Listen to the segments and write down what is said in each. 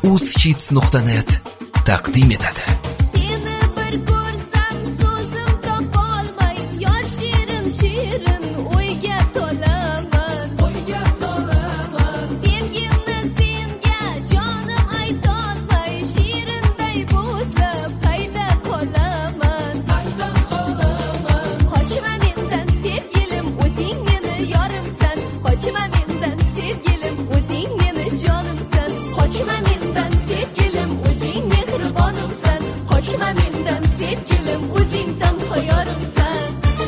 uzhits.net taqdim etadi. Seni bir ko'rsam so'zim topolmay, yor shirin shirin o'yga tolaman. Sevgimni senga jonim aytolmay, shirinday bo'zlab qayda qolaman. Qochma mendan sevgilim, o'zing meni yorimsan. Qochma mendan sevgilim, o'zing meni jonimsan. Qochma mendan sevgilim, o'zing mehribonimsan. Qochma mendan sevgilim, o'zingdan qo'yorimsan.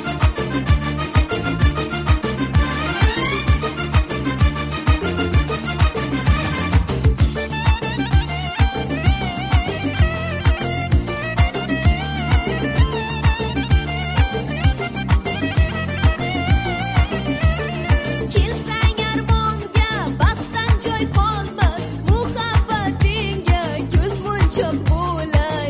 Kelsang armonga, baxtdan joy qolmas. Muhabbatingga ko'zmunchoq bo'lay.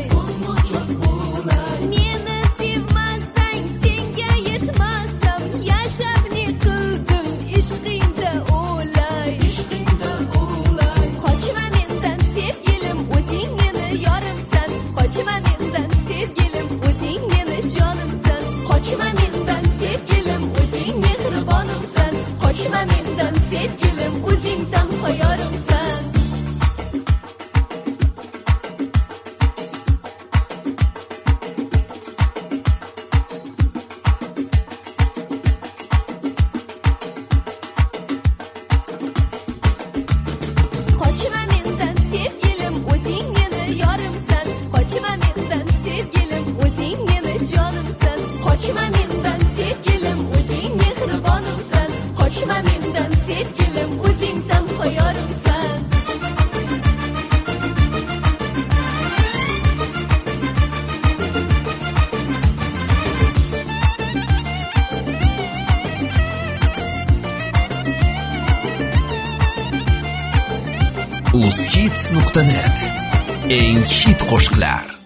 Meni sevmasang, senga yetmasam, yashab ne qildim ishqingda o'lay. Qochma mendan sevgilim, o'zing meni yorimsan. Qochma mendan sevgilim, o'zing meni jonimsan. Qochma mendan sevgilim, o'zing mehribonimsan. Qochma mendan sevgilim, o'zingdan qo'yorimsan. Qochma mendan sevgilim, o'zing meni yorimsan. Qochma mendan sevgilim, o'zing meni jonimsan. Qochma mendan sevgilim, o'zing mehribonimsan. Qochma mendan sevgilim, o'zingdan qo'yorimsan. uzhits.net eng hit qo'shiqlar.